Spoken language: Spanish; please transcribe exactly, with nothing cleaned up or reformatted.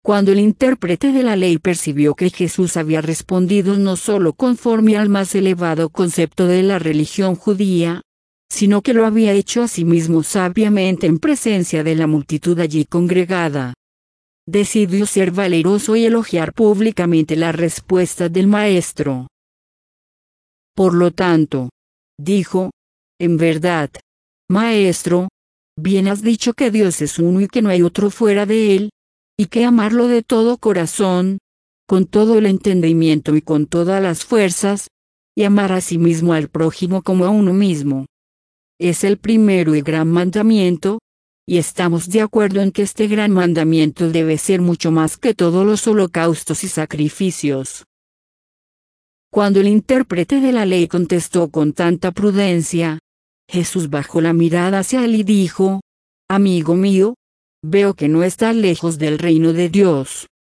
Cuando el intérprete de la ley percibió que Jesús había respondido no solo conforme al más elevado concepto de la religión judía, sino que lo había hecho a sí mismo sabiamente en presencia de la multitud allí congregada, decidió ser valeroso y elogiar públicamente la respuesta del maestro. Por lo tanto, dijo, en verdad, Maestro, bien has dicho que Dios es uno y que no hay otro fuera de él, y que amarlo de todo corazón, con todo el entendimiento y con todas las fuerzas, y amar a sí mismo al prójimo como a uno mismo, es el primero y gran mandamiento, y estamos de acuerdo en que este gran mandamiento debe ser mucho más que todos los holocaustos y sacrificios. Cuando el intérprete de la ley contestó con tanta prudencia, Jesús bajó la mirada hacia él y dijo, Amigo mío, veo que no estás lejos del reino de Dios.